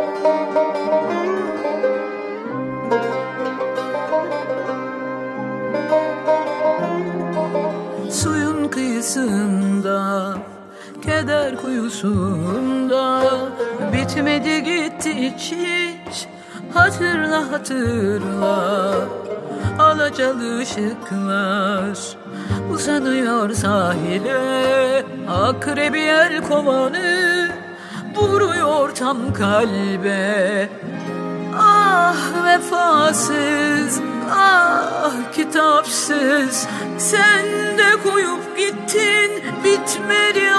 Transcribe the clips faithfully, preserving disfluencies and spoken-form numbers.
Suyun kıyısında, keder kuyusunda, bitmedi gitti hiç hiç. Hatırla hatırla, alacalı ışıklar uzanıyor sahile. Akrebi el kovanı vuruyor tam kalbe. Ah vefasız, ah kitapsız, sen de koyup gittin, bitmedi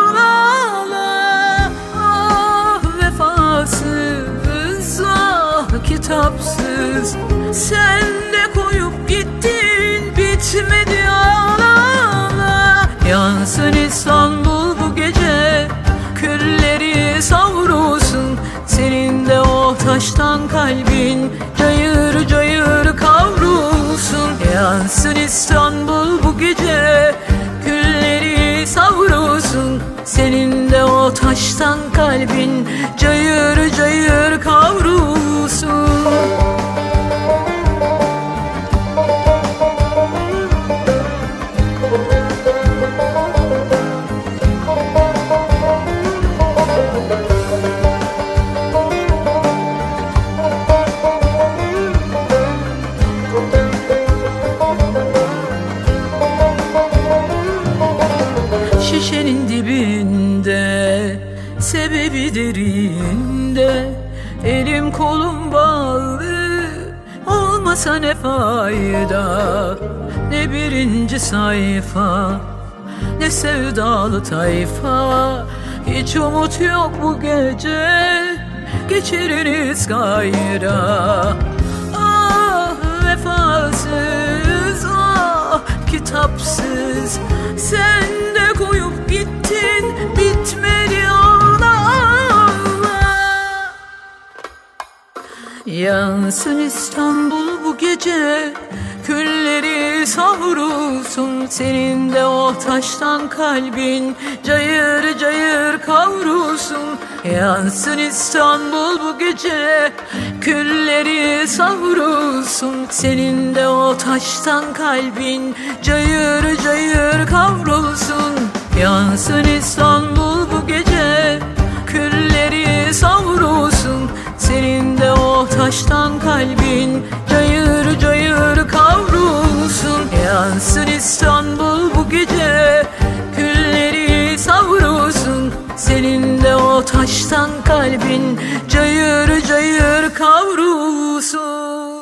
ağla. Ah vefasız, ah kitapsız, sen de koyup gittin, bitmedi ağla. Yansın İstanbul bu gece, külleri savrulsun, senin de o taştan kalbin cayır cayır kavrulsun. Yansın İstanbul bu gece, külleri savrulsun, senin de o taştan kalbin cayır cayır kavrulsun. Şişenin dibinde, sebebi derinde, elim kolum bağlı, olmasa ne fayda. Ne birinci sayfa, ne sevdalı tayfa, hiç umut yok bu gece, geçiriniz gayra. Ah vefasız, ah kitapsız, sen de koyup gittin, bitmedi ağla. Yansın İstanbul bu gece, külleri savrulsun, senin de o taştan kalbin cayır cayır kavrulsun. Yansın İstanbul bu gece, külleri savrulsun, senin de o taştan kalbin cayır cayır kavrulsun. Yansın İstanbul bu gece, külleri savrulsun, senin de o taştan kalbin cayır cayır kavrulsun. Yansın İstanbul bu gece, külleri savrulsun, senin de o taştan kalbin cayır cayır kavrulsun.